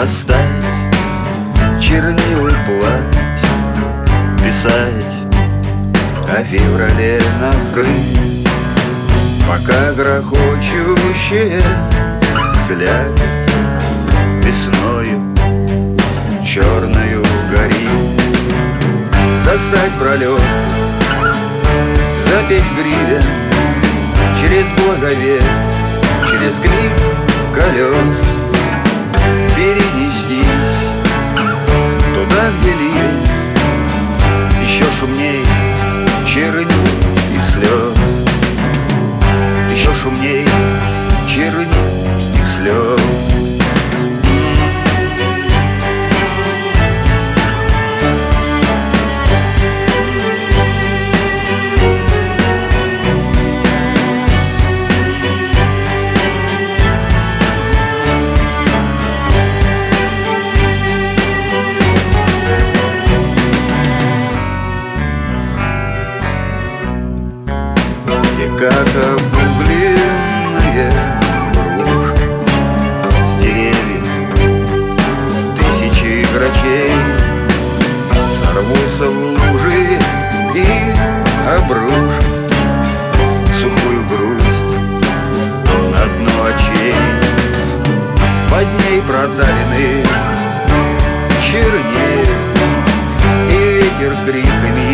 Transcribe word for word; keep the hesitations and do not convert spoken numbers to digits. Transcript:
достать чернилы, плать, писать о феврале навзрыв, пока грохочущая слякоть весною черною горит. Достать пролет, запеть гривен через благовест, через крик колес, перенестись туда, где ливень еще шумней чернил и слез, еще шумней чернил и слез. Как обугленные груши с деревьев тысячи грачей сорвутся в лужи и обрушат сухую грусть на дно очей. Под ней продавлены чернеют, и ветер криками